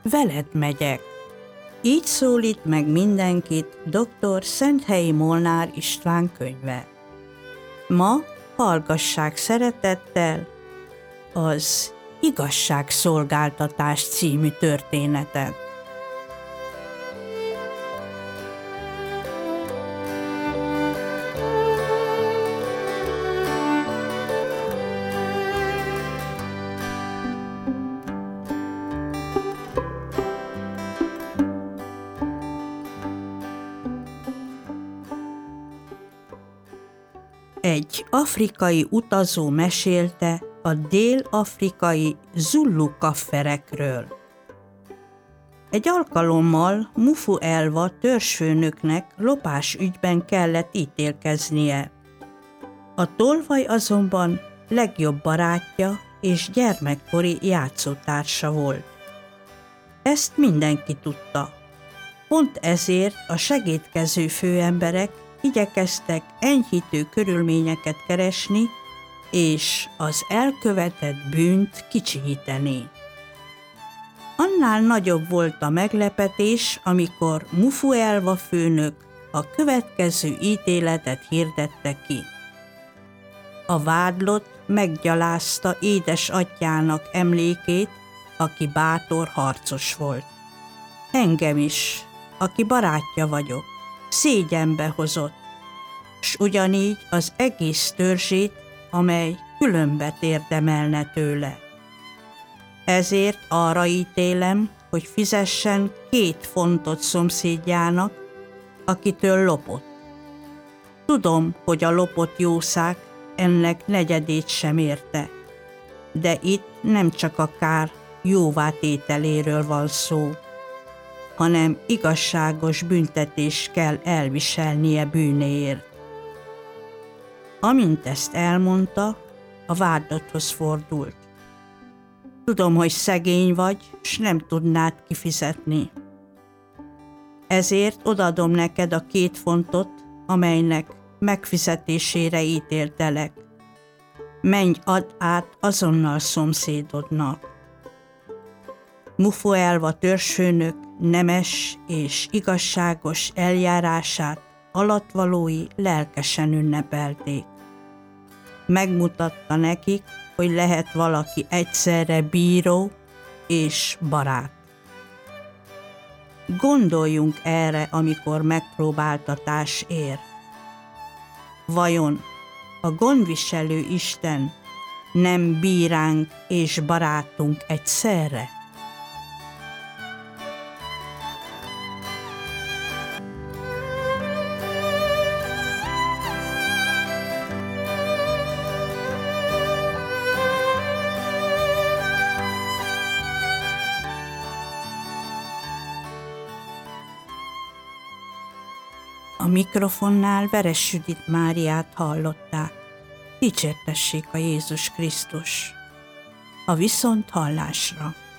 veled megyek. Így szólít meg mindenkit dr. Szenthelyi Molnár István könyve. Ma hallgassák szeretettel az Igazságszolgáltatás című történetet. Egy afrikai utazó mesélte a dél-afrikai Zulu kafferekről. Egy alkalommal Mufu Elva törzsfőnöknek lopás ügyben kellett ítélkeznie. A tolvaj azonban legjobb barátja és gyermekkori játszótársa volt. Ezt mindenki tudta. Pont ezért a segédkező főemberek igyekeztek enyhítő körülményeket keresni, és az elkövetett bűnt kicsinyíteni. Annál nagyobb volt a meglepetés, amikor Mufu Elva főnök a következő ítéletet hirdette ki. A vádlott meggyalázta édesatyjának emlékét, aki bátor harcos volt. Engem is, aki barátja vagyok, szégyenbe hozott, s ugyanígy az egész törzsét, amely különbet érdemelne tőle. Ezért arra ítélem, hogy fizessen 2 fontot szomszédjának, akitől lopott. Tudom, hogy a lopott jószág ennek negyedét sem érte, de itt nem csak a kár jóvátételéről van szó, hanem igazságos büntetést kell elviselnie bűnéért. Amint ezt elmondta, a vádlotthoz fordult. Tudom, hogy szegény vagy, s nem tudnád kifizetni. Ezért odaadom neked a 2 fontot, amelynek megfizetésére ítéltelek. Menj, add át azonnal szomszédodnak. Mufu Elva törzsfőnök nemes és igazságos eljárását alattvalói lelkesen ünnepelték. Megmutatta nekik, hogy lehet valaki egyszerre bíró és barát. Gondoljunk erre, amikor megpróbáltatás ér. Vajon a gondviselő Isten nem bíránk és barátunk egyszerre? A mikrofonnál Veres Judit Máriát hallották. Dicsértessék a Jézus Krisztus! A viszonthallásra!